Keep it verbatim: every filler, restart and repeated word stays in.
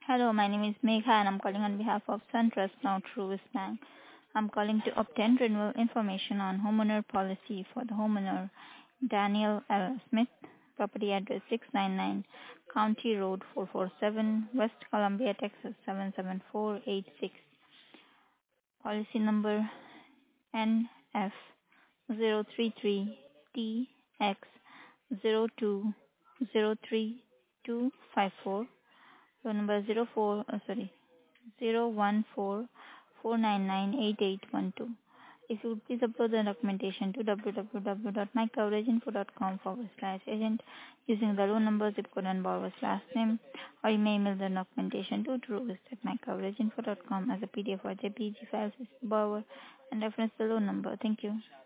Hello, my name is Megha and I'm calling on behalf of SunTrust Now Truist Bank. I'm calling to obtain renewal information on homeowner policy for the homeowner Daniel L. Smith, property address six ninety-nine County Road four forty-seven, West Columbia, Texas seven seven four eight six. Policy number N F zero three three T X zero two zero three two five four. Phone number zero four, uh, sorry, zero one four four nine nine eight eight one two. If you would please upload the documentation to www.mycoveraginfo.com forward slash agent using the loan number, zip code, and borrower's last name, or you may email the documentation to truist at mycoveraginfo.com as a P D F or J P G file with the borrower and reference the loan number. Thank you.